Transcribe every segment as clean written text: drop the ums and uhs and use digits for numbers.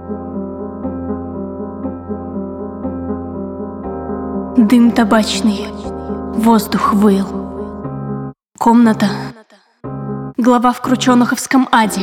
Дым табачный, воздух выл. Комната, глава в крученоховском аде.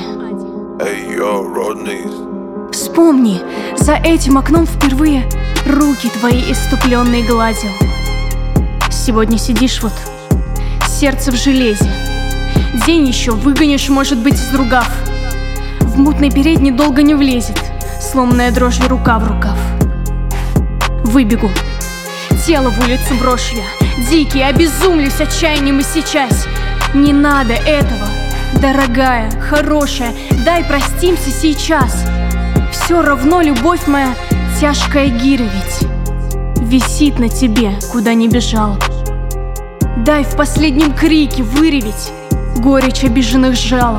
Вспомни, за этим окном впервые руки твои иступленные гладил. Сегодня сидишь вот, сердце в железе. День еще выгонишь, может быть, из ругав. В мутной передней долго не влезет, сломанная дрожью рука в рукав. Выбегу, тело в улицу брошу я, дикий, обезумлюсь отчаянием и сейчас. Не надо этого, дорогая, хорошая, дай простимся сейчас. Все равно, любовь моя, тяжкая гиря ведь висит на тебе, куда ни бежал. Дай в последнем крике выреветь горечь обиженных жалоб.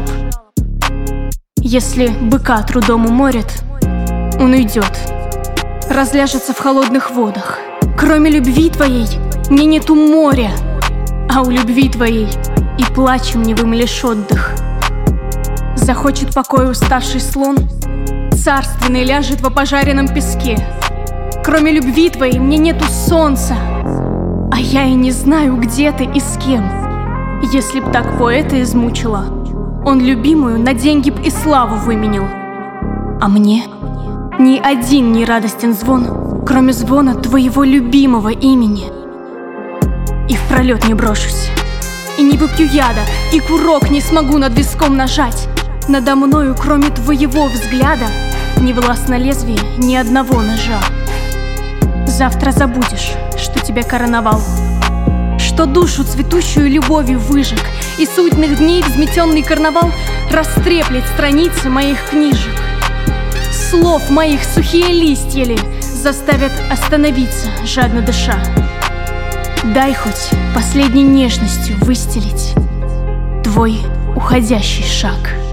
Если быка трудом уморят, он уйдет, разляжется в холодных водах. Кроме любви твоей мне нету моря, а у любви твоей и плачем невым лишь отдых. Захочет покоя уставший слон, царственный ляжет во пожаренном песке. Кроме любви твоей мне нету солнца, а я и не знаю, где ты и с кем. Если б так поэта измучила, он любимую на деньги б и славу выменил. А мне ни один не радостен звон, кроме звона твоего любимого имени. И впролет не брошусь, и не выпью яда, и курок не смогу над виском нажать. Надо мною, кроме твоего взгляда, не властно лезвие ни одного ножа. Завтра забудешь, что тебя короновал, что душу цветущую любовью выжег, и суетных дней взметенный карнавал растреплет страницы моих книжек. Слов моих сухие листья ли заставят остановиться, жадно дыша. Дай хоть последней нежностью выстелить твой уходящий шаг.